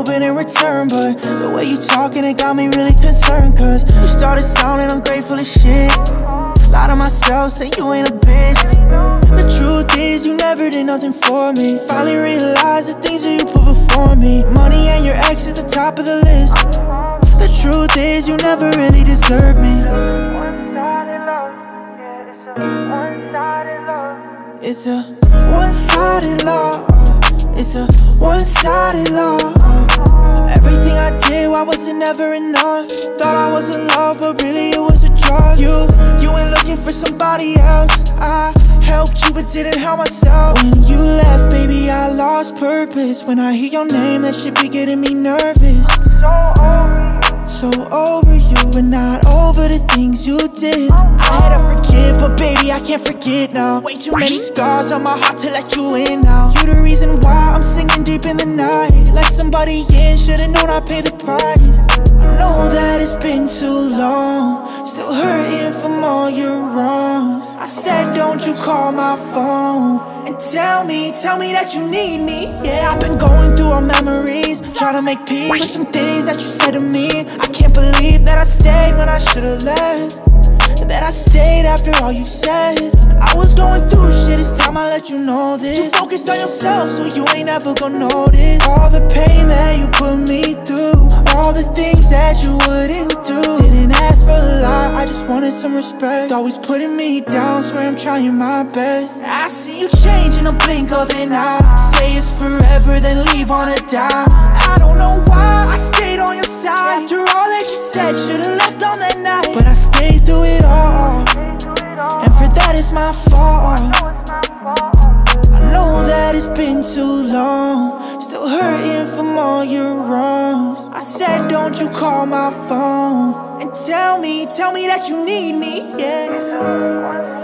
little bit in return, but the way you talking, it got me really concerned. Cause you started sounding ungrateful as shit. Lie to myself, say you ain't a bitch. The truth is you never did nothing for me. Finally realized the things that you put before me. Money and your ex at the top of the list. The truth is you never really deserved me. One-sided love, yeah, it's a one-sided love. It's a one-sided love. It's a one-sided love. Everything I did, why was it never enough? Thought I was in love, but really it was a drug. You ain't looking for somebody else. I helped you but didn't help myself. When you left, baby, I lost purpose. When I hear your name, that shit be getting me nervous. So over you, but not over the things you did. I had to forgive, but baby, I can't forget now. Way too many scars on my heart to let you in now. You the reason why I'm singing deep in the night. Let somebody in, should've known I'd pay the price. I know that it's been too long, still hurting from all your wrongs. I said don't you call my phone and tell me that you need me. Yeah, I've been going through our memories, trying to make peace with some things that you said to me. I can't believe that I stayed when I should've left, that I stayed after all you said. I was going through shit, it's time I let you know this. You focused on yourself, so you ain't ever gonna notice all the pain that you put me through, all the things that you wouldn't do. Didn't ask for a lot, I just wanted some respect. Always putting me down, swear I'm trying my best. I see you change in a blink of an eye. Say it's forever, then leave on a dime. I don't know why I stayed on your side. After all that you said, should've left on that night. But I stayed through it all, and for that it's my fault. I know that it's been too long, still hurting from all your wrongs. I said don't you call my phone and tell me that you need me, yeah.